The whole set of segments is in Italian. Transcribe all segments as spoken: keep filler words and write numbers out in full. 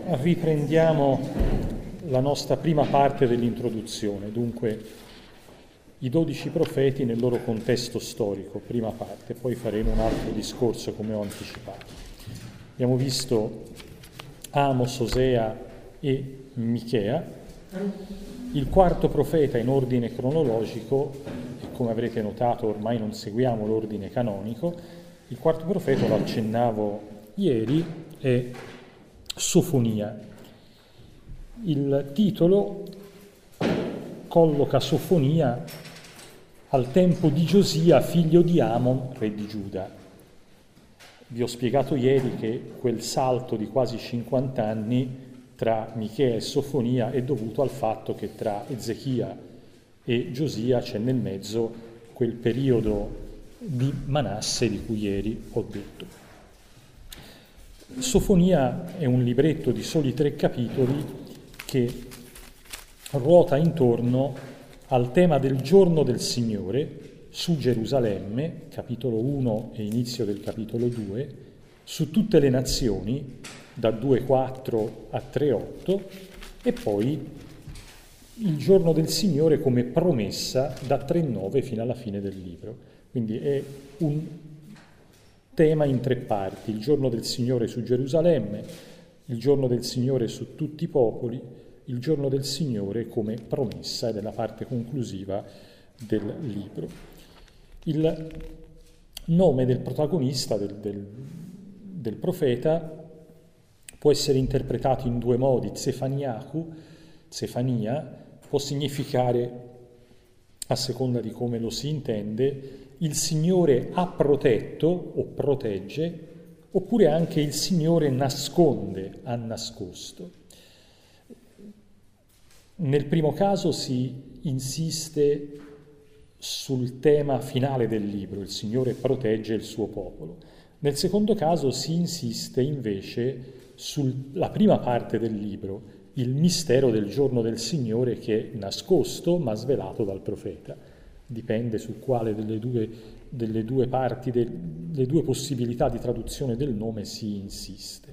riprendiamo la nostra prima parte dell'introduzione, dunque i dodici profeti nel loro contesto storico, prima parte, poi faremo un altro discorso come ho anticipato. Abbiamo visto Amos, Osea e Michea. Il quarto profeta in ordine cronologico, e come avrete notato ormai non seguiamo l'ordine canonico, il quarto profeta, lo accennavo ieri, è Sofonia. Il titolo colloca Sofonia al tempo di Giosia, figlio di Amon, re di Giuda. Vi ho spiegato ieri che quel salto di quasi cinquanta anni tra Michea e Sofonia è dovuto al fatto che tra Ezechia e Giosia c'è nel mezzo quel periodo di Manasse di cui ieri ho detto. Sofonia è un libretto di soli tre capitoli che ruota intorno al tema del giorno del Signore su Gerusalemme, capitolo uno e inizio del capitolo due, su tutte le nazioni, da due quattro a tre otto, e poi il giorno del Signore come promessa da tre nove fino alla fine del libro. Quindi è un tema in tre parti: il giorno del Signore su Gerusalemme, il giorno del Signore su tutti i popoli, il giorno del Signore come promessa, ed è la parte conclusiva del libro. Il nome del protagonista, del, del, del profeta, può essere interpretato in due modi. Zefaniahu, Zefania, può significare, a seconda di come lo si intende, il Signore ha protetto o protegge, oppure anche il Signore nasconde, ha nascosto. Nel primo caso si insiste sul tema finale del libro, il Signore protegge il suo popolo. Nel secondo caso si insiste invece sulla prima parte del libro, il mistero del giorno del Signore che è nascosto ma svelato dal profeta. Dipende su quale delle due, delle due parti, delle due possibilità di traduzione del nome si insiste.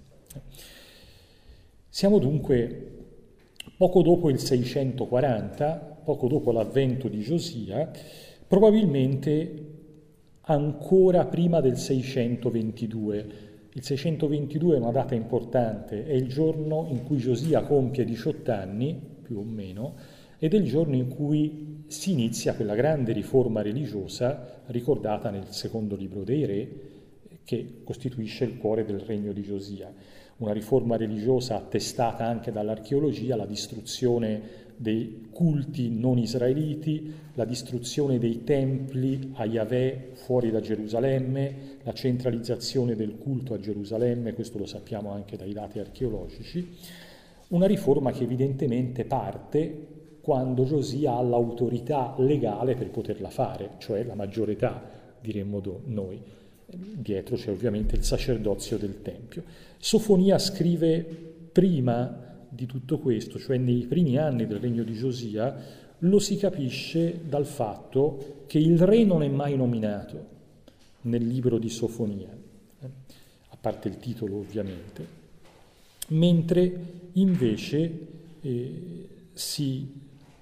Siamo dunque poco dopo il seicentoquaranta, poco dopo l'avvento di Giosia, probabilmente ancora prima del seicentoventidue. Il seicentoventidue è una data importante, è il giorno in cui Giosia compie diciotto anni, più o meno, ed è il giorno in cui si inizia quella grande riforma religiosa ricordata nel secondo libro dei Re, che costituisce il cuore del regno di Giosia. Una riforma religiosa attestata anche dall'archeologia, la distruzione dei culti non israeliti, la distruzione dei templi a Yahweh fuori da Gerusalemme, la centralizzazione del culto a Gerusalemme, questo lo sappiamo anche dai dati archeologici. Una riforma che evidentemente parte quando Giosia ha l'autorità legale per poterla fare, cioè la maggiore età, diremmo noi. Dietro c'è ovviamente il sacerdozio del Tempio. Sofonia scrive prima di tutto questo, cioè nei primi anni del regno di Giosia, lo si capisce dal fatto che il re non è mai nominato nel libro di Sofonia, eh, a parte il titolo ovviamente, mentre invece eh, si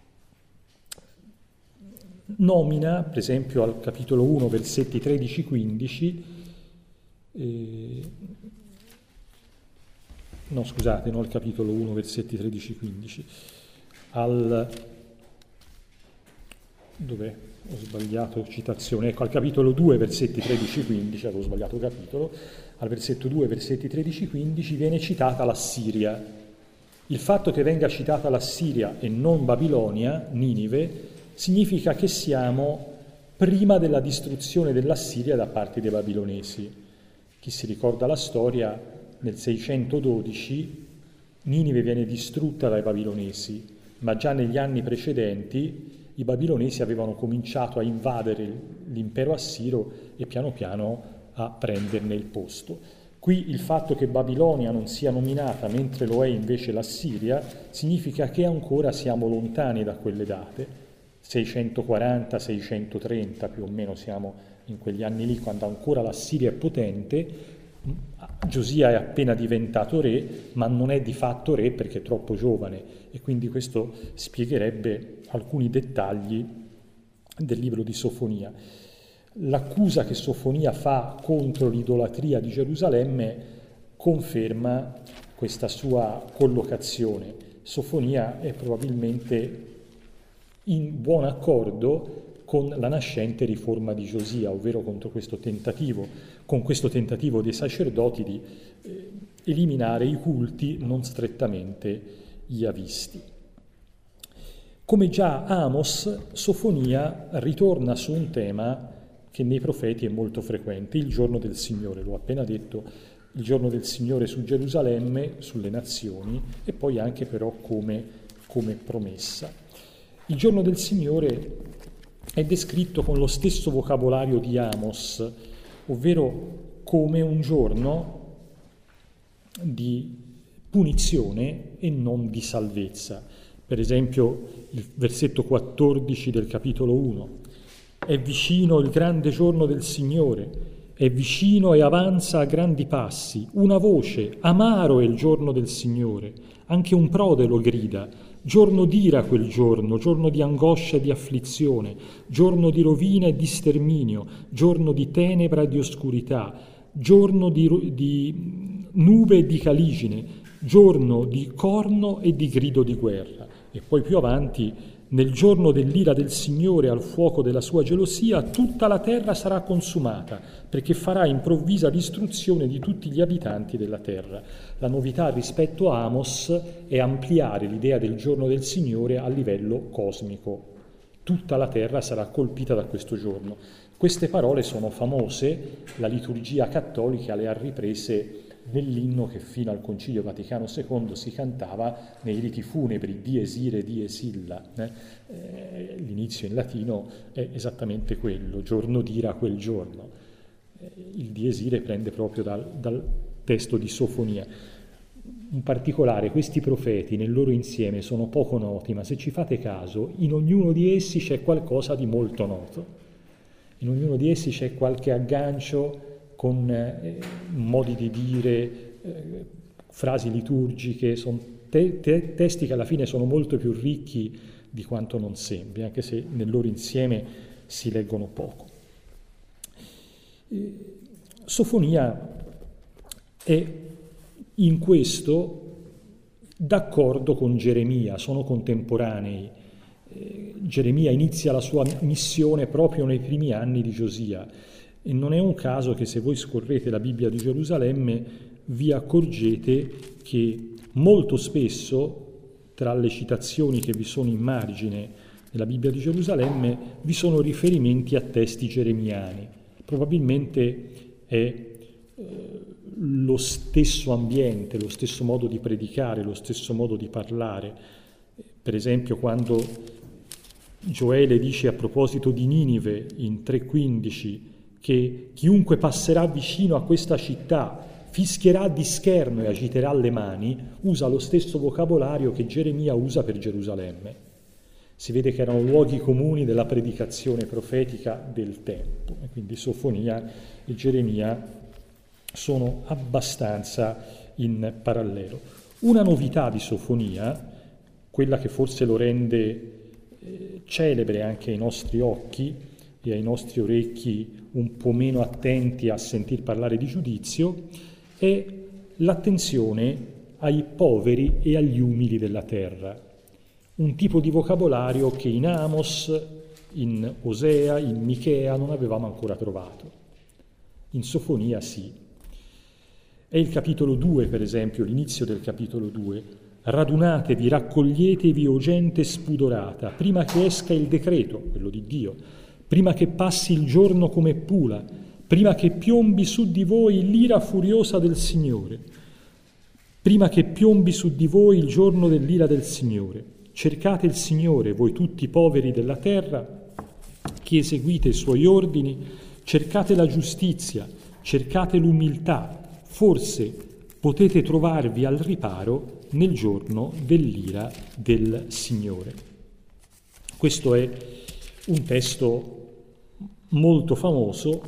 nomina, per esempio al capitolo uno, versetti tredici quindici, eh, no scusate, non al capitolo uno, versetti tredici quindici, al, dov'è? Ho sbagliato citazione, ecco, al capitolo due, versetti tredici quindici, avevo sbagliato capitolo, al versetto due, versetti tredici quindici viene citata l'Assiria. Il fatto che venga citata l'Assiria e non Babilonia, Ninive, significa che siamo prima della distruzione dell'Assiria da parte dei babilonesi. Chi si ricorda la storia, nel seicentododici Ninive viene distrutta dai babilonesi, ma già negli anni precedenti i babilonesi avevano cominciato a invadere l'impero assiro e piano piano a prenderne il posto. Qui il fatto che Babilonia non sia nominata mentre lo è invece l'Assiria significa che ancora siamo lontani da quelle date. seicentoquaranta seicentotrenta più o meno siamo in quegli anni lì, quando ancora l'Assiria è potente, Giosia è appena diventato re, ma non è di fatto re perché è troppo giovane, e quindi questo spiegherebbe alcuni dettagli del libro di Sofonia. L'accusa che Sofonia fa contro l'idolatria di Gerusalemme conferma questa sua collocazione. Sofonia è probabilmente in buon accordo con la nascente riforma di Giosia, ovvero contro questo tentativo, con questo tentativo dei sacerdoti di eh, eliminare i culti non strettamente iavisti. Come già Amos, Sofonia ritorna su un tema che nei profeti è molto frequente, il giorno del Signore, l'ho appena detto, il giorno del Signore su Gerusalemme, sulle nazioni, e poi anche però come, come promessa. Il giorno del Signore è descritto con lo stesso vocabolario di Amos, ovvero come un giorno di punizione e non di salvezza. Per esempio il versetto quattordici del capitolo uno. È vicino il grande giorno del Signore, è vicino e avanza a grandi passi. Una voce, amaro è il giorno del Signore, anche un prode lo grida. Giorno d'ira quel giorno, giorno di angoscia e di afflizione, giorno di rovina e di sterminio, giorno di tenebra e di oscurità, giorno di, di nube e di caligine, giorno di corno e di grido di guerra. E poi più avanti, nel giorno dell'ira del Signore al fuoco della sua gelosia, tutta la terra sarà consumata, perché farà improvvisa distruzione di tutti gli abitanti della terra. La novità rispetto a Amos è ampliare l'idea del giorno del Signore a livello cosmico. Tutta la terra sarà colpita da questo giorno. Queste parole sono famose, la liturgia cattolica le ha riprese nell'inno che fino al Concilio Vaticano secondo si cantava nei riti funebri, dies irae, dies illa. Eh? Eh, l'inizio in latino è esattamente quello, giorno d'ira quel giorno. Eh, il dies irae prende proprio dal, dal testo di Sofonia. In particolare questi profeti nel loro insieme sono poco noti, ma se ci fate caso, in ognuno di essi c'è qualcosa di molto noto. In ognuno di essi c'è qualche aggancio con eh, modi di dire, eh, frasi liturgiche, sono te- te- testi che alla fine sono molto più ricchi di quanto non sembri, anche se nel loro insieme si leggono poco. Eh, Sofonia è in questo d'accordo con Geremia, sono contemporanei. Eh, Geremia inizia la sua missione proprio nei primi anni di Giosia. E non è un caso che se voi scorrete la Bibbia di Gerusalemme vi accorgete che molto spesso tra le citazioni che vi sono in margine nella Bibbia di Gerusalemme vi sono riferimenti a testi geremiani. Probabilmente è eh, lo stesso ambiente, lo stesso modo di predicare, lo stesso modo di parlare. Per esempio quando Gioele dice a proposito di Ninive in tre quindici che chiunque passerà vicino a questa città fischierà di scherno e agiterà le mani, usa lo stesso vocabolario che Geremia usa per Gerusalemme. Si vede che erano luoghi comuni della predicazione profetica del tempo, e quindi Sofonia e Geremia sono abbastanza in parallelo. Una novità di Sofonia, quella che forse lo rende eh, celebre anche ai nostri occhi e ai nostri orecchi un po' meno attenti a sentir parlare di giudizio, è l'attenzione ai poveri e agli umili della terra. Un tipo di vocabolario che in Amos, in Osea, in Michea non avevamo ancora trovato. In Sofonia sì. È il capitolo due, per esempio, l'inizio del capitolo due. Radunatevi, raccoglietevi, o gente spudorata, prima che esca il decreto, quello di Dio, prima che passi il giorno come pula, prima che piombi su di voi l'ira furiosa del Signore, prima che piombi su di voi il giorno dell'ira del Signore. Cercate il Signore, voi tutti poveri della terra, che eseguite i suoi ordini, cercate la giustizia, cercate l'umiltà, forse potete trovarvi al riparo nel giorno dell'ira del Signore. Questo è un testo molto famoso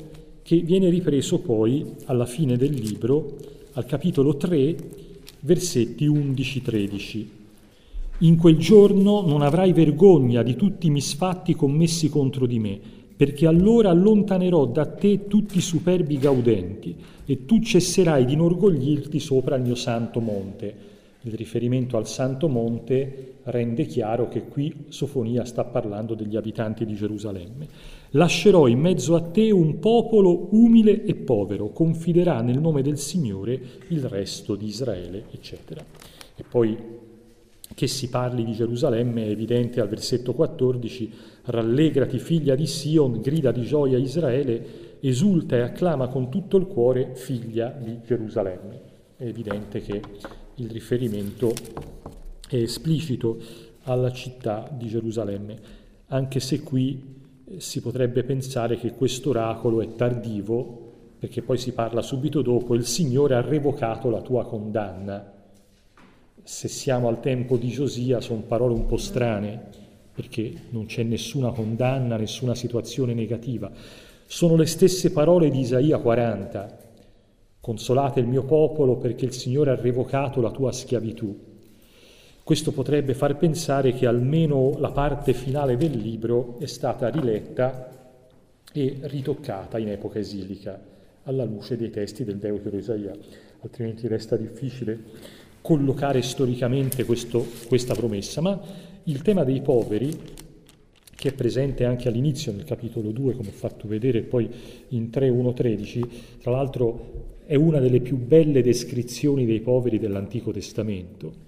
che viene ripreso poi alla fine del libro, al capitolo tre, versetti undici tredici. In quel giorno non avrai vergogna di tutti i misfatti commessi contro di me, perché allora allontanerò da te tutti i superbi gaudenti e tu cesserai di inorgoglirti sopra il mio santo monte. Il riferimento al santo monte rende chiaro che qui Sofonia sta parlando degli abitanti di Gerusalemme. Lascerò in mezzo a te un popolo umile e povero, confiderà nel nome del Signore il resto di Israele, eccetera. E poi che si parli di Gerusalemme è evidente al versetto quattordici: rallegrati figlia di Sion, grida di gioia Israele, esulta e acclama con tutto il cuore figlia di Gerusalemme. È evidente che il riferimento è esplicito alla città di Gerusalemme, anche se qui si potrebbe pensare che questo oracolo è tardivo, perché poi si parla subito dopo: il Signore ha revocato la tua condanna. Se siamo al tempo di Giosia sono parole un po' strane, perché non c'è nessuna condanna, nessuna situazione negativa. Sono le stesse parole di Isaia quaranta: consolate il mio popolo perché il Signore ha revocato la tua schiavitù. Questo potrebbe far pensare che almeno la parte finale del libro è stata riletta e ritoccata in epoca esilica, alla luce dei testi del Deutero Isaia, altrimenti resta difficile collocare storicamente questo, questa promessa. Ma il tema dei poveri, che è presente anche all'inizio nel capitolo due, come ho fatto vedere, poi in tre uno tredici, tra l'altro è una delle più belle descrizioni dei poveri dell'Antico Testamento.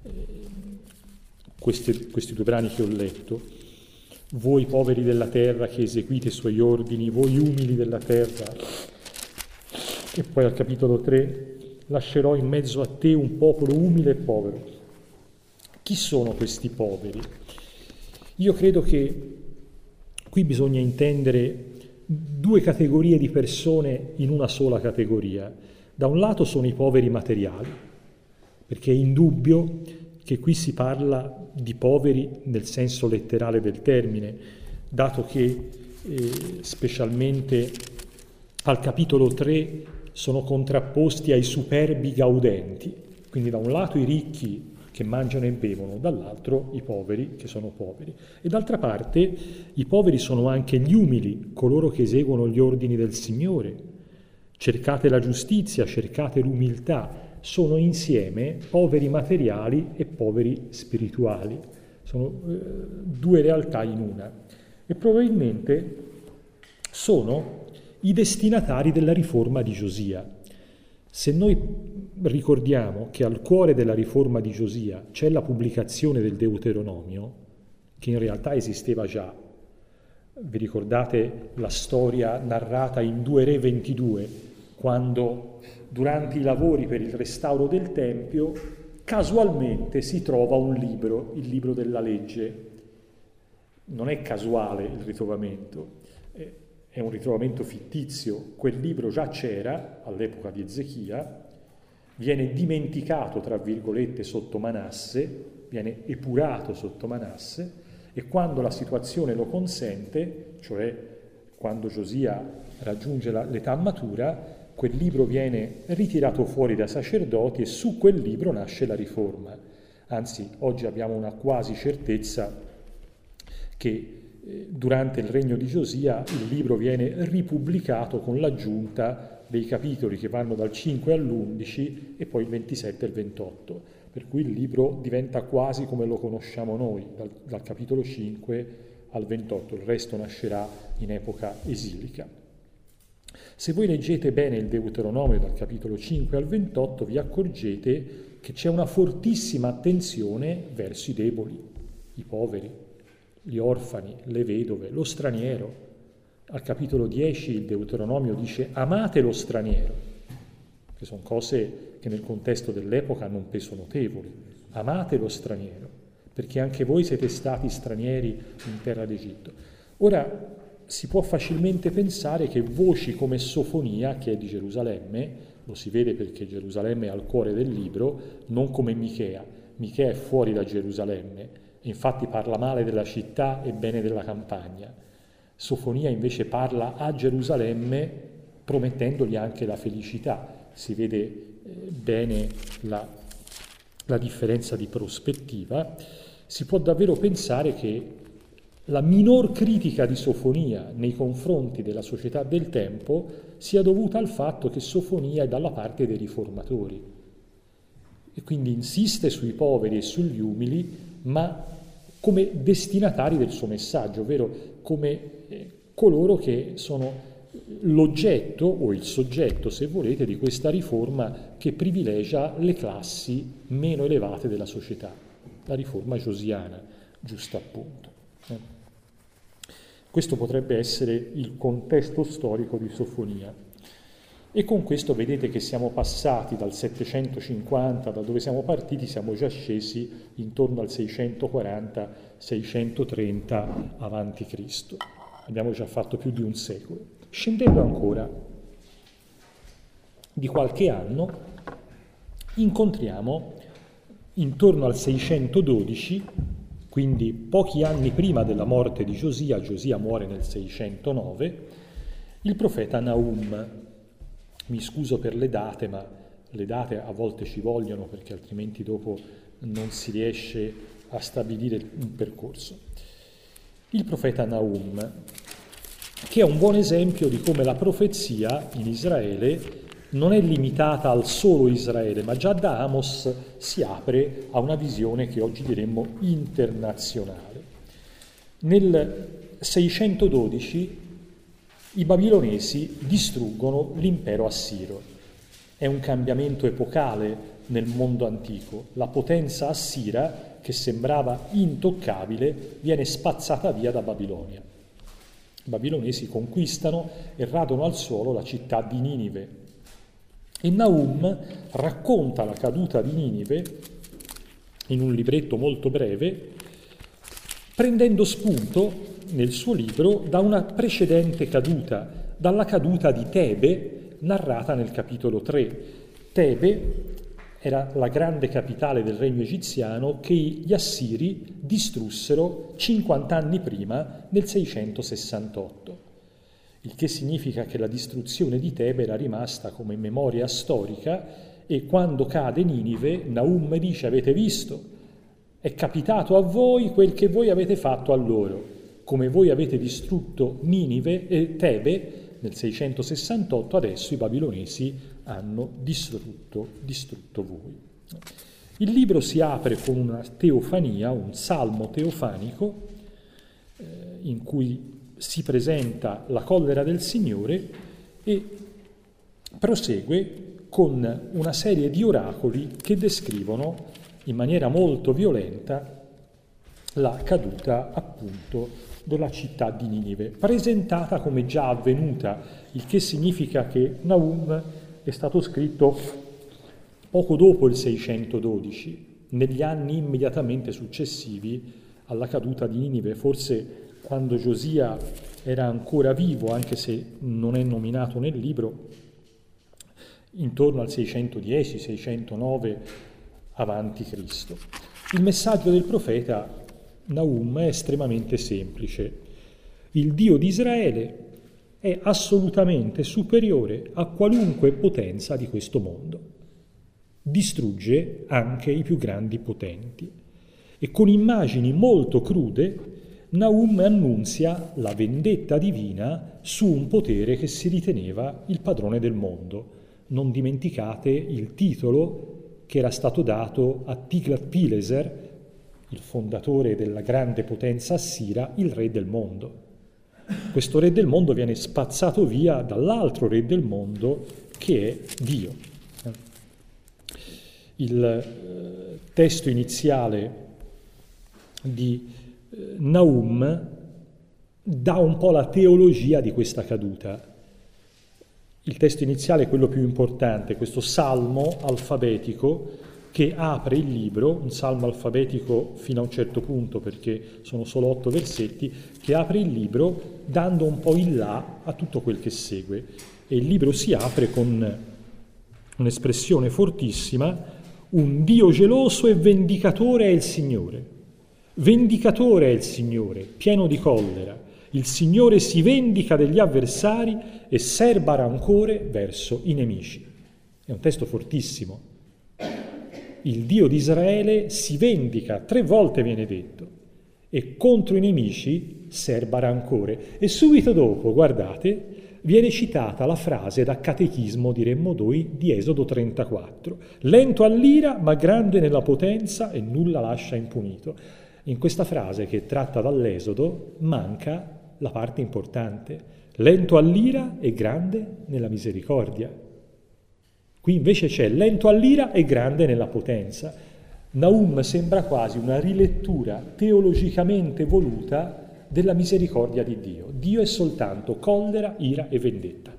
Questi, questi due brani che ho letto: voi poveri della terra che eseguite i suoi ordini, voi umili della terra. E poi al capitolo tre: lascerò in mezzo a te un popolo umile e povero. Chi sono questi poveri? Io credo che qui bisogna intendere due categorie di persone in una sola categoria. Da un lato sono i poveri materiali, perché è indubbio che qui si parla di poveri nel senso letterale del termine, dato che eh, specialmente al capitolo tre sono contrapposti ai superbi gaudenti, quindi da un lato i ricchi che mangiano e bevono, dall'altro i poveri che sono poveri. E d'altra parte i poveri sono anche gli umili, coloro che eseguono gli ordini del Signore. Cercate la giustizia, cercate l'umiltà. Sono insieme poveri materiali e poveri spirituali. Sono eh, due realtà in una. E probabilmente sono i destinatari della riforma di Giosia. Se noi ricordiamo che al cuore della riforma di Giosia c'è la pubblicazione del Deuteronomio, che in realtà esisteva già, vi ricordate la storia narrata in due Re ventidue, quando durante i lavori per il restauro del Tempio casualmente si trova un libro, il libro della legge. Non è casuale il ritrovamento, è un ritrovamento fittizio. Quel libro già c'era all'epoca di Ezechia, viene dimenticato, tra virgolette, sotto Manasse, viene epurato sotto Manasse, e quando la situazione lo consente, cioè quando Giosia raggiunge la, l'età matura, quel libro viene ritirato fuori dai sacerdoti e su quel libro nasce la riforma. Anzi, oggi abbiamo una quasi certezza che durante il regno di Giosia il libro viene ripubblicato con l'aggiunta dei capitoli che vanno dal cinque all'undici e poi il ventisette e il ventotto, per cui il libro diventa quasi come lo conosciamo noi, dal, dal capitolo cinque al ventotto, il resto nascerà in epoca esilica. Se voi leggete bene il Deuteronomio dal capitolo cinque al ventotto vi accorgete che c'è una fortissima attenzione verso i deboli, i poveri, gli orfani, le vedove, lo straniero. Al capitolo dieci il Deuteronomio dice amate lo straniero, che sono cose che nel contesto dell'epoca hanno un peso notevole. Amate lo straniero, perché anche voi siete stati stranieri in terra d'Egitto. Ora, si può facilmente pensare che voci come Sofonia, che è di Gerusalemme, lo si vede perché Gerusalemme è al cuore del libro, non come Michea. Michea è fuori da Gerusalemme, infatti parla male della città e bene della campagna. Sofonia invece parla a Gerusalemme promettendogli anche la felicità. Si vede eh, bene la, la differenza di prospettiva. Si può davvero pensare che la minor critica di Sofonia nei confronti della società del tempo sia dovuta al fatto che Sofonia è dalla parte dei riformatori e quindi insiste sui poveri e sugli umili, ma come destinatari del suo messaggio, ovvero come eh, coloro che sono l'oggetto o il soggetto, se volete, di questa riforma che privilegia le classi meno elevate della società, la riforma josiana, giusto appunto. Eh. Questo potrebbe essere il contesto storico di Sofonia. E con questo vedete che siamo passati dal settecentocinquanta, da dove siamo partiti, siamo già scesi intorno al seicentoquaranta seicentotrenta avanti Cristo. Abbiamo già fatto più di un secolo. Scendendo ancora di qualche anno, incontriamo intorno al seicentododici, quindi pochi anni prima della morte di Giosia, Giosia muore nel seicentonove, il profeta Nahum. Mi scuso per le date, ma le date a volte ci vogliono perché altrimenti dopo non si riesce a stabilire un percorso. Il profeta Nahum, che è un buon esempio di come la profezia in Israele non è limitata al solo Israele, ma già da Amos si apre a una visione che oggi diremmo internazionale. Nel seicentododici i babilonesi distruggono l'impero assiro. È un cambiamento epocale nel mondo antico. La potenza assira, che sembrava intoccabile, viene spazzata via da Babilonia. I babilonesi conquistano e radono al suolo la città di Ninive. E Nahum racconta la caduta di Ninive in un libretto molto breve, prendendo spunto nel suo libro da una precedente caduta, dalla caduta di Tebe, narrata nel capitolo tre. Tebe era la grande capitale del regno egiziano che gli assiri distrussero cinquanta anni prima, nel seicentosessantotto. Il che significa che la distruzione di Tebe era rimasta come memoria storica e quando cade Ninive, Nahum dice: avete visto? È capitato a voi quel che voi avete fatto a loro. Come voi avete distrutto Ninive e Tebe nel seicentosessantotto, adesso i babilonesi hanno distrutto, distrutto voi. Il libro si apre con una teofania, un salmo teofanico, eh, in cui si presenta la collera del Signore e prosegue con una serie di oracoli che descrivono in maniera molto violenta la caduta appunto della città di Ninive, presentata come già avvenuta, il che significa che Nahum è stato scritto poco dopo il seicentododici, negli anni immediatamente successivi alla caduta di Ninive, forse quando Giosia era ancora vivo, anche se non è nominato nel libro, intorno al seicentodieci seicentonove avanti Cristo. Il messaggio del profeta Nahum è estremamente semplice. Il Dio di Israele è assolutamente superiore a qualunque potenza di questo mondo. Distrugge anche i più grandi potenti. E con immagini molto crude Nahum annunzia la vendetta divina su un potere che si riteneva il padrone del mondo. Non dimenticate il titolo che era stato dato a Tiglat-Pileser, il fondatore della grande potenza assira, il re del mondo. Questo re del mondo viene spazzato via dall'altro re del mondo che è Dio. Il testo iniziale di Nahum dà un po' la teologia di questa caduta. Il testo iniziale è quello più importante, questo salmo alfabetico che apre il libro, un salmo alfabetico fino a un certo punto perché sono solo otto versetti, che apre il libro dando un po' il là a tutto quel che segue. E il libro si apre con un'espressione fortissima: un Dio geloso e vendicatore è il Signore. Vendicatore è il Signore, pieno di collera. Il Signore si vendica degli avversari e serba rancore verso i nemici. È un testo fortissimo. Il Dio di Israele si vendica, tre volte viene detto, e contro i nemici serba rancore. E subito dopo, guardate, viene citata la frase da catechismo, diremmo noi, di Esodo trentaquattro. Lento all'ira, ma grande nella potenza e nulla lascia impunito. In questa frase che tratta dall'Esodo manca la parte importante. Lento all'ira e grande nella misericordia. Qui invece c'è lento all'ira e grande nella potenza. Nahum sembra quasi una rilettura teologicamente voluta della misericordia di Dio. Dio è soltanto collera, ira e vendetta.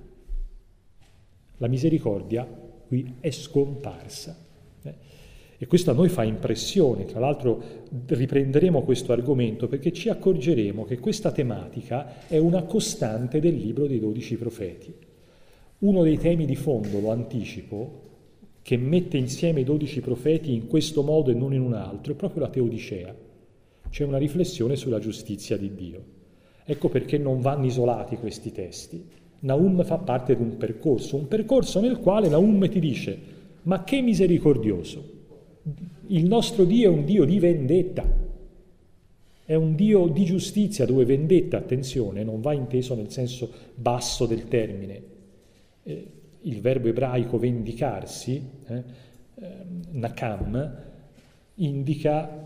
La misericordia qui è scomparsa. Eh? E questo a noi fa impressione. Tra l'altro riprenderemo questo argomento perché ci accorgeremo che questa tematica è una costante del libro dei dodici profeti. Uno dei temi di fondo, lo anticipo, che mette insieme i dodici profeti in questo modo e non in un altro, è proprio la Teodicea. C'è una riflessione sulla giustizia di Dio. Ecco perché non vanno isolati questi testi. Nahum fa parte di un percorso, un percorso nel quale Nahum ti dice: ma che misericordioso! Il nostro Dio è un Dio di vendetta, è un Dio di giustizia, dove vendetta, attenzione, non va inteso nel senso basso del termine. Eh, il verbo ebraico vendicarsi, eh, eh, nakam, indica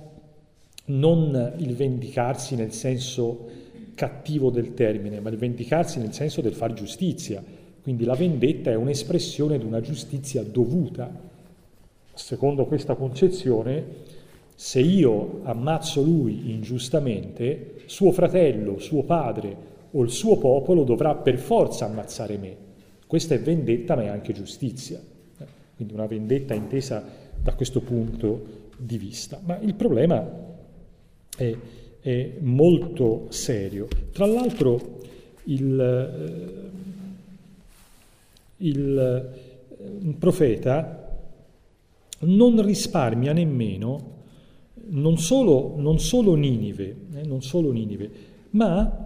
non il vendicarsi nel senso cattivo del termine, ma il vendicarsi nel senso del far giustizia. Quindi la vendetta è un'espressione di una giustizia dovuta. Secondo questa concezione, se io ammazzo lui ingiustamente, suo fratello, suo padre o il suo popolo dovrà per forza ammazzare me. Questa è vendetta, ma è anche giustizia. Quindi una vendetta intesa da questo punto di vista. Ma il problema è, è molto serio. Tra l'altro il, il, il profeta non risparmia nemmeno non solo, non solo Ninive, eh, non solo Ninive, ma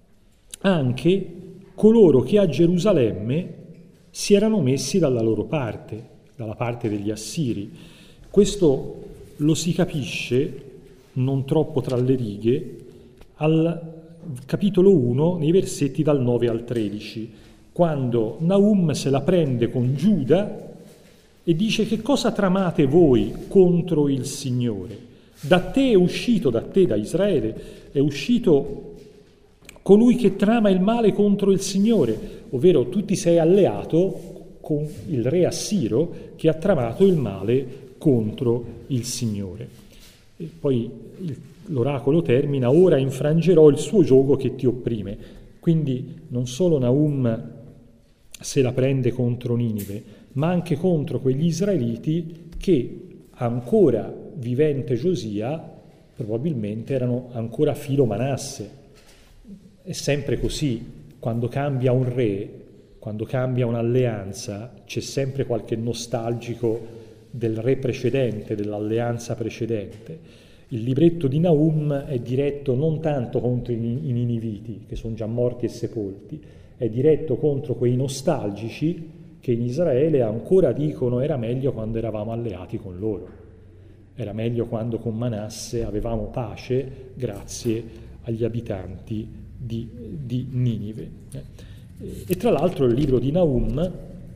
anche coloro che a Gerusalemme si erano messi dalla loro parte, dalla parte degli Assiri. Questo lo si capisce, non troppo tra le righe, al capitolo uno, nei versetti dal nove al tredici, quando Nahum se la prende con Giuda e dice: che cosa tramate voi contro il Signore? Da te è uscito, da te, da Israele, è uscito colui che trama il male contro il Signore, ovvero tu ti sei alleato con il re Assiro che ha tramato il male contro il Signore. E poi il, l'oracolo termina: ora infrangerò il suo giogo che ti opprime. Quindi non solo Nahum se la prende contro Ninive, ma anche contro quegli israeliti che, ancora vivente Giosia, probabilmente erano ancora filo Manasse. È sempre così, quando cambia un re, quando cambia un'alleanza, c'è sempre qualche nostalgico del re precedente, dell'alleanza precedente. Il libretto di Nahum è diretto non tanto contro i Niniviti, che sono già morti e sepolti, è diretto contro quei nostalgici che in Israele ancora dicono: era meglio quando eravamo alleati con loro, era meglio quando con Manasse avevamo pace grazie agli abitanti di, di Ninive. E tra l'altro il libro di Nahum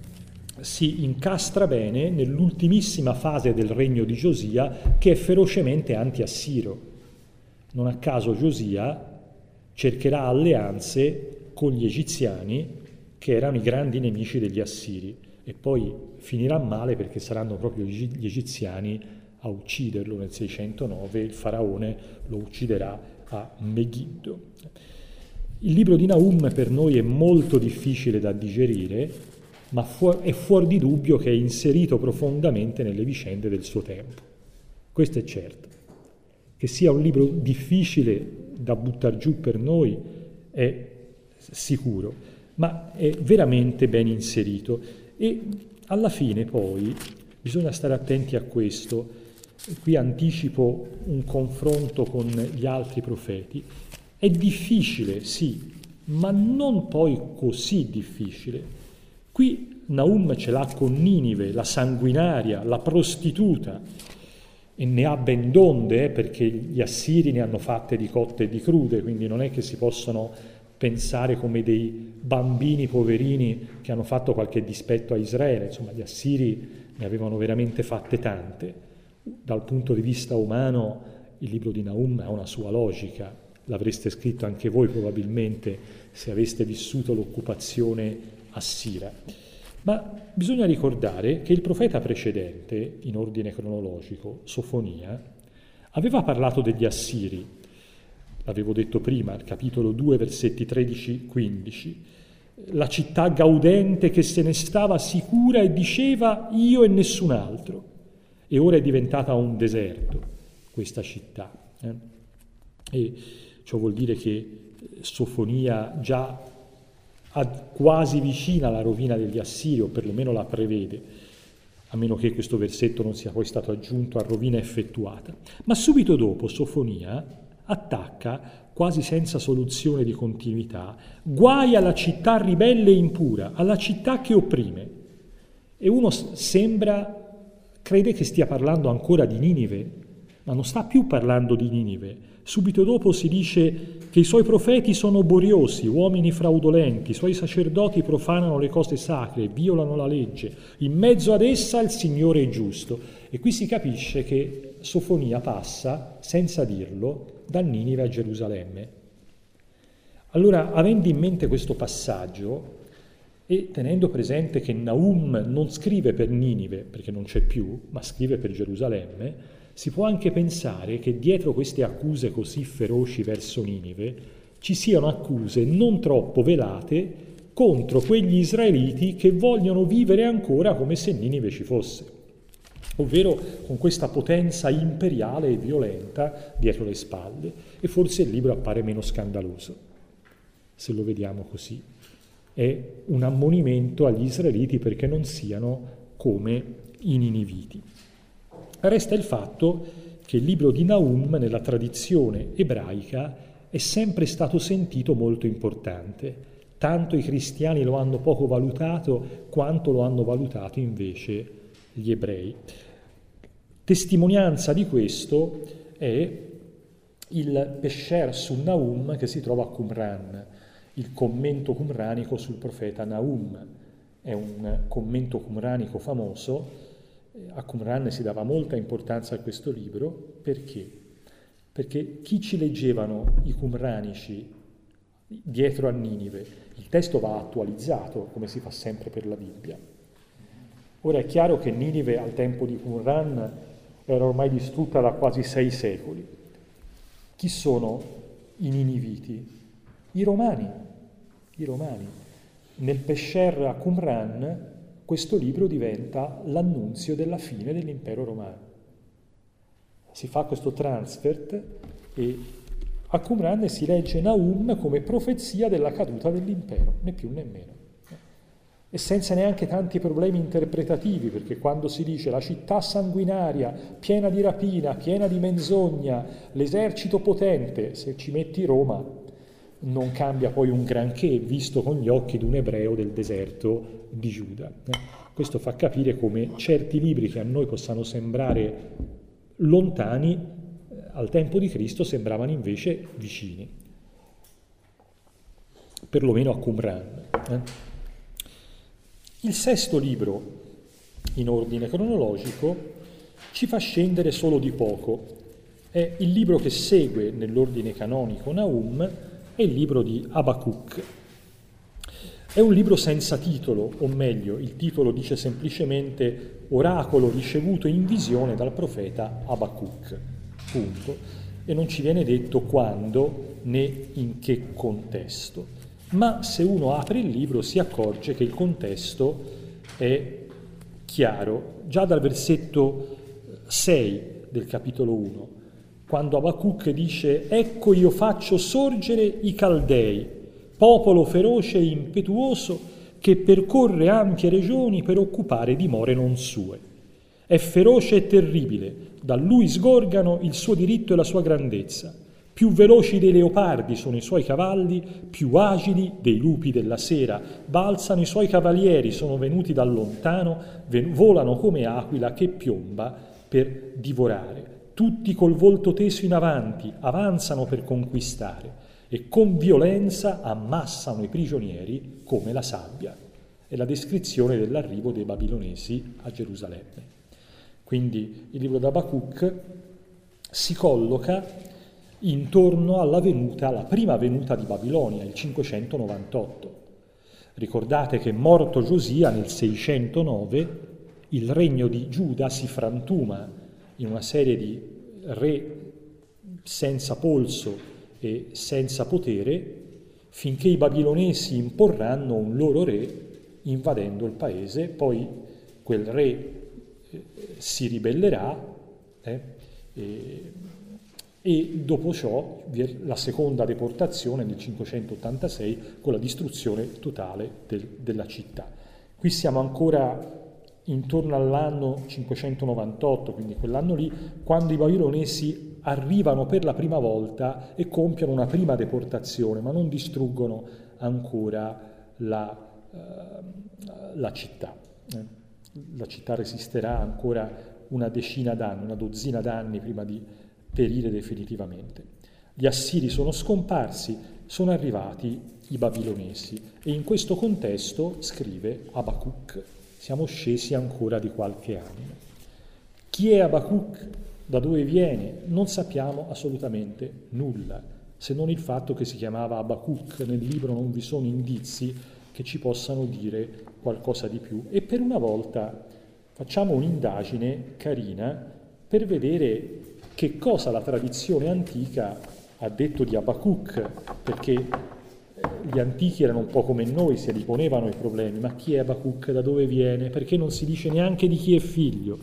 si incastra bene nell'ultimissima fase del regno di Giosia, che è ferocemente anti-assiro. Non a caso Giosia cercherà alleanze con gli egiziani, che erano i grandi nemici degli assiri, e poi finirà male perché saranno proprio gli egiziani a ucciderlo. Nel seicentonove il faraone lo ucciderà a Megiddo. Il libro di Nahum per noi è molto difficile da digerire, ma fu- è fuori di dubbio che è inserito profondamente nelle vicende del suo tempo. Questo è certo. Che sia un libro difficile da buttar giù per noi è sicuro, ma è veramente ben inserito. E alla fine poi bisogna stare attenti a questo. Qui anticipo un confronto con gli altri profeti. È difficile, sì, ma non poi così difficile. Qui Nahum ce l'ha con Ninive, la sanguinaria, la prostituta, e ne ha ben donde, eh, perché gli assiri ne hanno fatte di cotte e di crude, quindi non è che si possono pensare come dei bambini poverini che hanno fatto qualche dispetto a Israele. Insomma, gli assiri ne avevano veramente fatte tante. Dal punto di vista umano il libro di Nahum ha una sua logica, l'avreste scritto anche voi probabilmente se aveste vissuto l'occupazione assira. Ma bisogna ricordare che il profeta precedente, in ordine cronologico, Sofonia, aveva parlato degli assiri, l'avevo detto prima, al capitolo due, versetti tredici quindici, la città gaudente che se ne stava sicura e diceva io e nessun altro, e ora è diventata un deserto questa città. Eh? E ciò vuol dire che Sofonia già quasi vicina alla rovina degli Assiri, o perlomeno la prevede, a meno che questo versetto non sia poi stato aggiunto a rovina effettuata. Ma subito dopo Sofonia attacca, quasi senza soluzione di continuità, guai alla città ribelle e impura, alla città che opprime. E uno sembra, crede che stia parlando ancora di Ninive, ma non sta più parlando di Ninive. Subito dopo si dice che i suoi profeti sono boriosi, uomini fraudolenti, i suoi sacerdoti profanano le cose sacre, violano la legge, in mezzo ad essa il Signore è giusto. E qui si capisce che Sofonia passa, senza dirlo, da Ninive a Gerusalemme. Allora, avendo in mente questo passaggio e tenendo presente che Nahum non scrive per Ninive, perché non c'è più, ma scrive per Gerusalemme, si può anche pensare che dietro queste accuse così feroci verso Ninive ci siano accuse non troppo velate contro quegli israeliti che vogliono vivere ancora come se Ninive ci fosse, ovvero con questa potenza imperiale e violenta dietro le spalle. E forse il libro appare meno scandaloso, se lo vediamo così. È un ammonimento agli israeliti perché non siano come i niniviti. Resta il fatto che il libro di Nahum nella tradizione ebraica è sempre stato sentito molto importante, tanto i cristiani lo hanno poco valutato quanto lo hanno valutato invece gli ebrei. Testimonianza di questo è il Pesher su Nahum che si trova a Qumran, il commento qumranico sul profeta Nahum. È un commento qumranico famoso. A Qumran si dava molta importanza a questo libro. Perché? Perché chi ci leggevano i qumranici dietro a Ninive, il testo va attualizzato, come si fa sempre per la Bibbia. Ora è chiaro che Ninive al tempo di Qumran era ormai distrutta da quasi sei secoli. Chi sono i niniviti? I romani. I romani. Nel Pesher a Qumran questo libro diventa l'annunzio della fine dell'impero romano. Si fa questo transfert e a Qumran si legge Nahum come profezia della caduta dell'impero, né più né meno. E senza neanche tanti problemi interpretativi, perché quando si dice la città sanguinaria, piena di rapina, piena di menzogna, l'esercito potente, se ci metti Roma, non cambia poi un granché, visto con gli occhi di un ebreo del deserto di Giuda. Questo fa capire come certi libri che a noi possano sembrare lontani, al tempo di Cristo sembravano invece vicini, perlomeno a Qumran. Eh? Il sesto libro, in ordine cronologico, ci fa scendere solo di poco. È il libro che segue nell'ordine canonico Nahum, è il libro di Abacuc. È un libro senza titolo, o meglio, il titolo dice semplicemente oracolo ricevuto in visione dal profeta Abacuc, punto. E non ci viene detto quando né in che contesto. Ma se uno apre il libro si accorge che il contesto è chiaro, già dal versetto sei del capitolo uno, quando Abacuc dice «Ecco io faccio sorgere i Caldei, popolo feroce e impetuoso che percorre ampie regioni per occupare dimore non sue. È feroce e terribile, da lui sgorgano il suo diritto e la sua grandezza. Più veloci dei leopardi sono i suoi cavalli, più agili dei lupi della sera. Balzano i suoi cavalieri, sono venuti da lontano, volano come aquila che piomba per divorare. Tutti col volto teso in avanti, avanzano per conquistare e con violenza ammassano i prigionieri come la sabbia. È la descrizione dell'arrivo dei babilonesi a Gerusalemme. Quindi il libro d'Abacuc si colloca intorno alla venuta, alla prima venuta di Babilonia, il cinquecentonovantotto. Ricordate che morto Giosia nel seicentonove, il regno di Giuda si frantuma in una serie di re senza polso e senza potere, finché i babilonesi imporranno un loro re invadendo il paese. Poi quel re eh, si ribellerà eh, e, e dopo ciò la seconda deportazione nel cinquecentottantasei con la distruzione totale del, della città. Qui siamo ancora intorno all'anno cinquecentonovantotto, quindi quell'anno lì, quando i babilonesi arrivano per la prima volta e compiono una prima deportazione, ma non distruggono ancora la, uh, la città. Eh. La città resisterà ancora una decina d'anni, una dozzina d'anni prima di perire definitivamente. Gli assiri sono scomparsi, sono arrivati i babilonesi e in questo contesto, scrive Abacuc, siamo scesi ancora di qualche anno. Chi è Abacuc? Da dove viene? Non sappiamo assolutamente nulla, se non il fatto che si chiamava Abacuc. Nel libro non vi sono indizi che ci possano dire qualcosa di più. E per una volta facciamo un'indagine carina per vedere che cosa la tradizione antica ha detto di Abacuc, perché gli antichi erano un po' come noi, si riponevano i problemi. Ma chi è Abacuc? Da dove viene? Perché non si dice neanche di chi è figlio.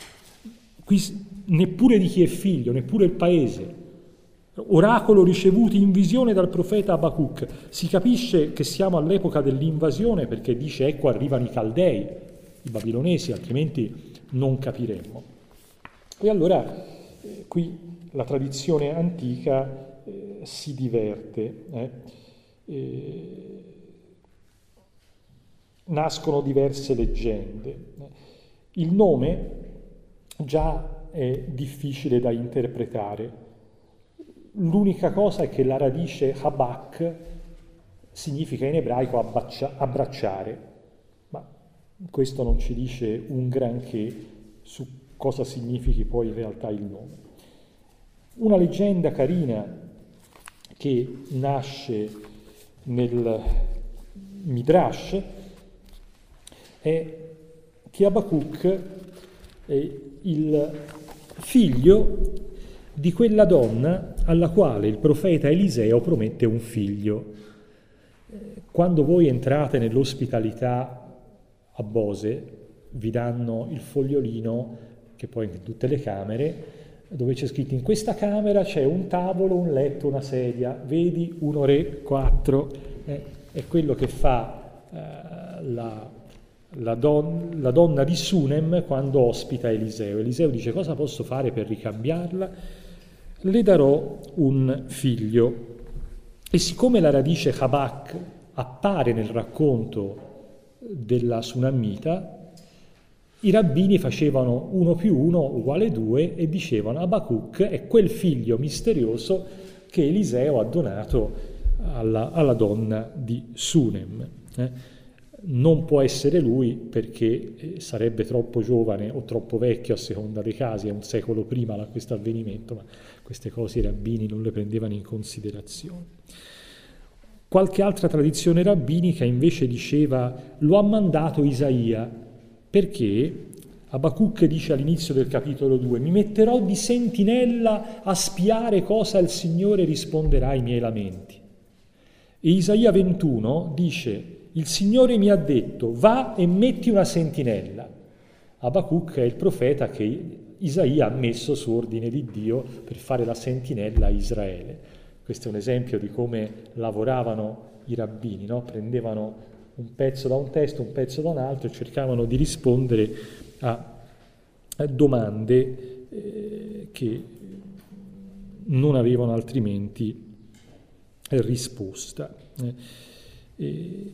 Qui neppure di chi è figlio, neppure il paese. Oracolo ricevuti in visione dal profeta Abacuc. Si capisce che siamo all'epoca dell'invasione perché dice ecco arrivano i Caldei, i babilonesi, altrimenti non capiremmo. E allora eh, qui la tradizione antica eh, si diverte. Eh. Eh, nascono diverse leggende. Il nome già è difficile da interpretare. L'unica cosa è che la radice Habak significa in ebraico abbaccia, abbracciare, ma questo non ci dice un granché su cosa significhi poi in realtà il nome. Una leggenda carina che nasce nel Midrash è che Abacuc è il figlio di quella donna alla quale il profeta Eliseo promette un figlio. Quando voi entrate nell'ospitalità a Bose, vi danno il fogliolino, che poi in tutte le camere, dove c'è scritto in questa camera c'è un tavolo, un letto, una sedia, vedi uno, re, quattro, eh, è quello che fa eh, la, la, don, la donna di Sunem quando ospita Eliseo. Eliseo dice cosa posso fare per ricambiarla? Le darò un figlio. E siccome la radice Habak appare nel racconto della Sunammita, i rabbini facevano uno più uno uguale due e dicevano Abacuc è quel figlio misterioso che Eliseo ha donato alla, alla donna di Sunem. Eh? Non può essere lui perché sarebbe troppo giovane o troppo vecchio a seconda dei casi, è un secolo prima da questo avvenimento, ma queste cose i rabbini non le prendevano in considerazione. Qualche altra tradizione rabbinica invece diceva lo ha mandato Isaia, perché Abacuc dice all'inizio del capitolo due mi metterò di sentinella a spiare cosa il Signore risponderà ai miei lamenti. E Isaia ventuno dice il Signore mi ha detto va e metti una sentinella. Abacuc è il profeta che Isaia ha messo su ordine di Dio per fare la sentinella a Israele. Questo è un esempio di come lavoravano i rabbini, no? Prendevano un pezzo da un testo, un pezzo da un altro e cercavano di rispondere a, a domande eh, che non avevano altrimenti risposta. Eh, e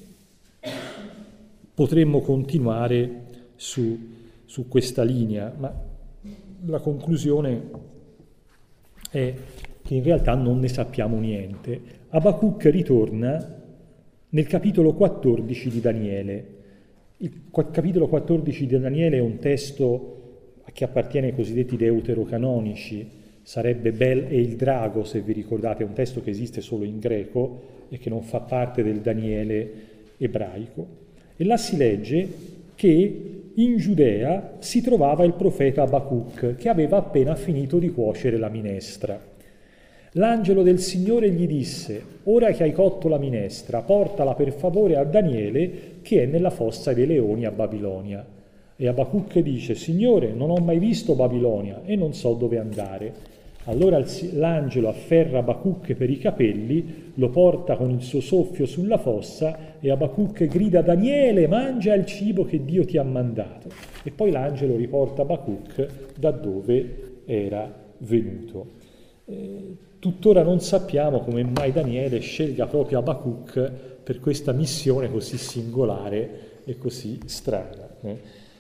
potremmo continuare su, su questa linea, ma la conclusione è che in realtà non ne sappiamo niente. Abacuc ritorna nel capitolo quattordici di Daniele. Il capitolo quattordici di Daniele è un testo che appartiene ai cosiddetti deuterocanonici, sarebbe Bel e il drago, se vi ricordate, è un testo che esiste solo in greco e che non fa parte del Daniele ebraico. E là si legge che in Giudea si trovava il profeta Abacuc, che aveva appena finito di cuocere la minestra. L'angelo del Signore gli disse: ora che hai cotto la minestra, portala per favore a Daniele, che è nella fossa dei leoni a Babilonia. E Abacuc dice: Signore, non ho mai visto Babilonia e non so dove andare. Allora l'angelo afferra Abacuc per i capelli, lo porta con il suo soffio sulla fossa e Abacuc grida: Daniele, mangia il cibo che Dio ti ha mandato. E poi l'angelo riporta Abacuc da dove era venuto. Eh, tuttora non sappiamo come mai Daniele scelga proprio Abacuc per questa missione così singolare e così strana. Eh.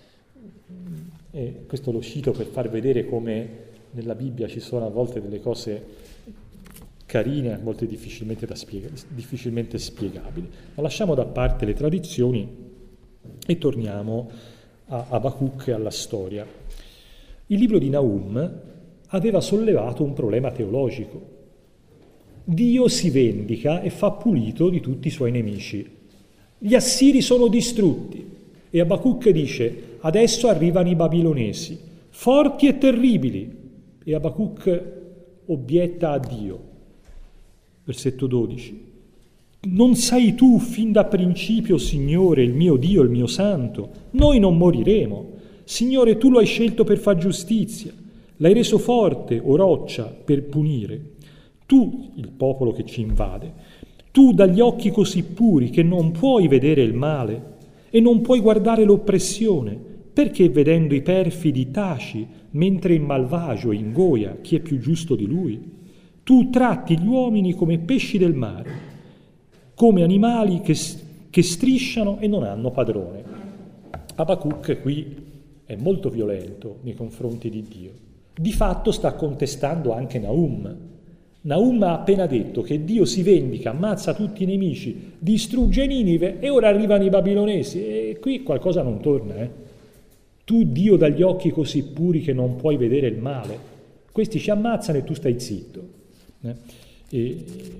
E questo lo cito per far vedere come nella Bibbia ci sono a volte delle cose carine, a volte difficilmente, da spiega, difficilmente spiegabili. Ma lasciamo da parte le tradizioni e torniamo a Abacuc e alla storia. Il libro di Nahum aveva sollevato un problema teologico. Dio si vendica e fa pulito di tutti i suoi nemici. Gli assiri sono distrutti e Abacuc dice: adesso arrivano i babilonesi, forti e terribili. E Abacuc obietta a Dio. Versetto dodici. Non sei tu fin da principio, Signore, il mio Dio, il mio Santo? Noi non moriremo. Signore, tu lo hai scelto per far giustizia. L'hai reso forte, o roccia, per punire. Tu, il popolo che ci invade, tu dagli occhi così puri che non puoi vedere il male e non puoi guardare l'oppressione, perché vedendo i perfidi taci, mentre il malvagio ingoia chi è più giusto di lui? Tu tratti gli uomini come pesci del mare, come animali che, che strisciano e non hanno padrone. Abacuc qui è molto violento nei confronti di Dio. Di fatto sta contestando anche Nahum. Nahum ha appena detto che Dio si vendica, ammazza tutti i nemici, distrugge Ninive e ora arrivano i babilonesi. E qui qualcosa non torna, eh? Tu, Dio, dagli occhi così puri che non puoi vedere il male. Questi ci ammazzano e tu stai zitto. Eh? E,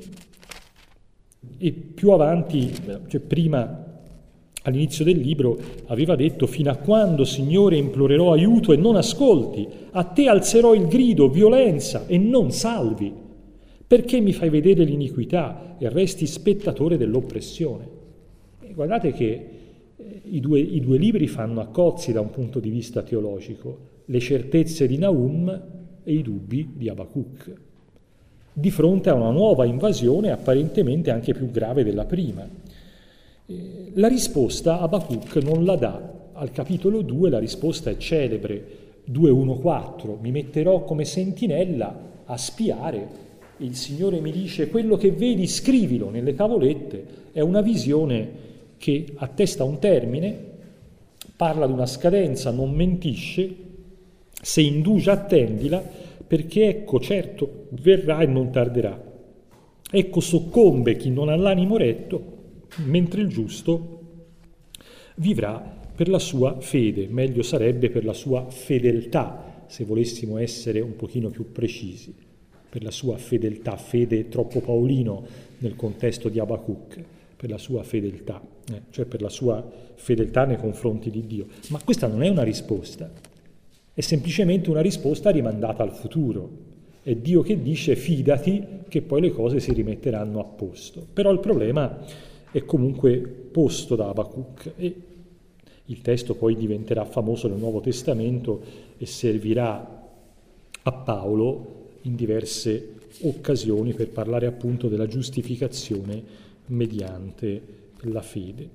e più avanti, cioè prima, all'inizio del libro, aveva detto: fino a quando, Signore, implorerò aiuto e non ascolti? A te alzerò il grido, violenza, e non salvi. Perché mi fai vedere l'iniquità e resti spettatore dell'oppressione? E guardate che I due, I due libri fanno a cozzi da un punto di vista teologico, le certezze di Nahum e i dubbi di Abacuc, di fronte a una nuova invasione apparentemente anche più grave della prima. La risposta Abacuc non la dà. Al capitolo due la risposta è celebre, due uno quattro, mi metterò come sentinella a spiare, il Signore mi dice: quello che vedi scrivilo nelle tavolette. È una visione che attesta un termine, parla di una scadenza, non mentisce, se indugia attendila, perché ecco certo verrà e non tarderà. Ecco soccombe chi non ha l'animo retto, mentre il giusto vivrà per la sua fede, meglio sarebbe per la sua fedeltà, se volessimo essere un pochino più precisi, per la sua fedeltà, fede troppo paolino nel contesto di Abacuc, per la sua fedeltà, eh, cioè per la sua fedeltà nei confronti di Dio. Ma questa non è una risposta, è semplicemente una risposta rimandata al futuro. È Dio che dice: fidati che poi le cose si rimetteranno a posto. Però il problema è comunque posto da Abacuc e il testo poi diventerà famoso nel Nuovo Testamento e servirà a Paolo in diverse occasioni per parlare appunto della giustificazione mediante la fede.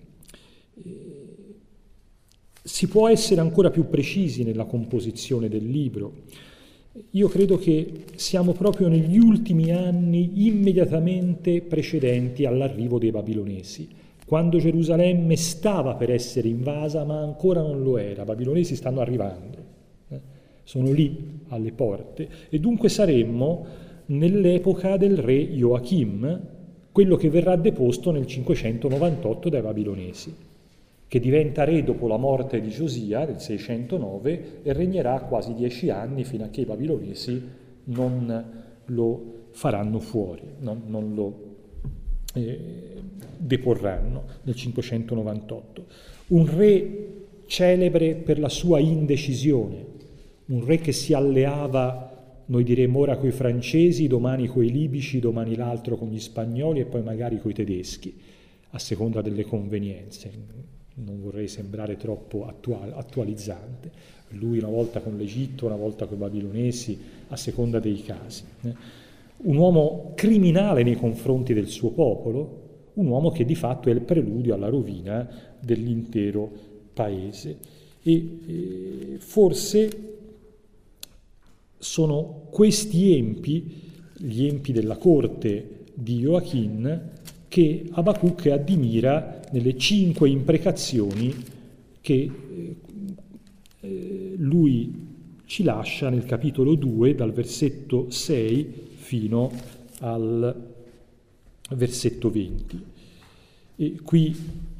Si può essere ancora più precisi nella composizione del libro. Io credo che siamo proprio negli ultimi anni immediatamente precedenti all'arrivo dei babilonesi, quando Gerusalemme stava per essere invasa ma ancora non lo era. I babilonesi stanno arrivando, eh? Sono lì alle porte, e dunque saremmo nell'epoca del re Joachim, quello che verrà deposto nel cinquecentonovantotto dai babilonesi, che diventa re dopo la morte di Giosia nel seicentonove e regnerà quasi dieci anni fino a che i babilonesi non lo faranno fuori, non, non lo eh, deporranno nel cinquecentonovantotto. Un re celebre per la sua indecisione, un re che si alleava, noi diremmo ora coi francesi, domani coi libici, domani l'altro con gli spagnoli e poi magari coi tedeschi, a seconda delle convenienze. Non vorrei sembrare troppo attual- attualizzante. Lui una volta con l'Egitto, una volta con i babilonesi, a seconda dei casi. Un uomo criminale nei confronti del suo popolo, un uomo che di fatto è il preludio alla rovina dell'intero paese. E, e forse sono questi empi, gli empi della corte di Joachim, che Abacuc addimira nelle cinque imprecazioni che eh, lui ci lascia nel capitolo due, dal versetto sei fino al versetto venti. E qui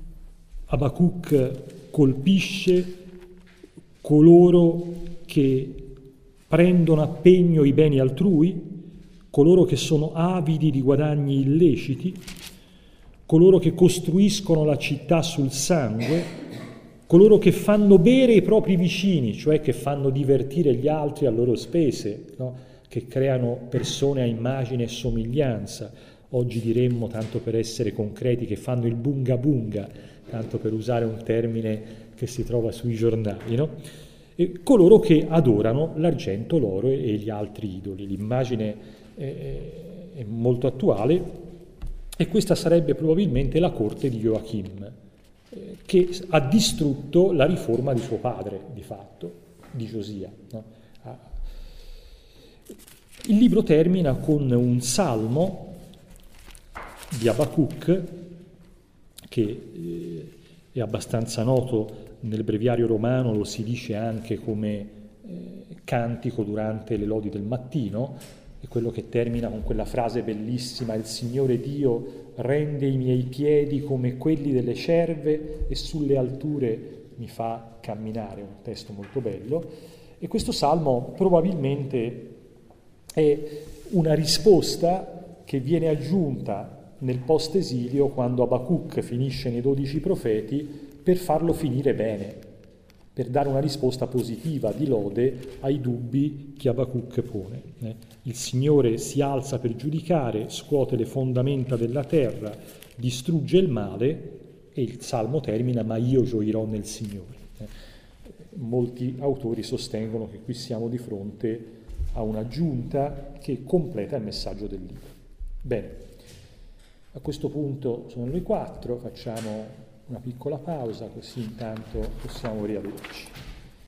Abacuc colpisce coloro che prendono a pegno i beni altrui, coloro che sono avidi di guadagni illeciti, coloro che costruiscono la città sul sangue, coloro che fanno bere i propri vicini, cioè che fanno divertire gli altri a loro spese, no? Che creano persone a immagine e somiglianza. Oggi diremmo, tanto per essere concreti, che fanno il bunga bunga, tanto per usare un termine che si trova sui giornali, no? E coloro che adorano l'argento, l'oro e gli altri idoli. L'immagine è molto attuale. E questa sarebbe probabilmente la corte di Joachim, eh, che ha distrutto la riforma di suo padre, di fatto, di Giosia. No? Ah. Il libro termina con un salmo di Abacuc, che eh, è abbastanza noto nel breviario romano, lo si dice anche come eh, cantico durante le lodi del mattino, è quello che termina con quella frase bellissima: il Signore Dio rende i miei piedi come quelli delle cerve e sulle alture mi fa camminare, un testo molto bello. E questo salmo probabilmente è una risposta che viene aggiunta nel post-esilio, quando Abacuc finisce nei dodici profeti, per farlo finire bene, per dare una risposta positiva di lode ai dubbi che Abacuc pone. Il Signore si alza per giudicare, scuote le fondamenta della terra, distrugge il male, e il Salmo termina: ma io gioirò nel Signore. Molti autori sostengono che qui siamo di fronte a un'aggiunta che completa il messaggio del libro. Bene, a questo punto sono le quattro, facciamo una piccola pausa, così intanto possiamo riavverci.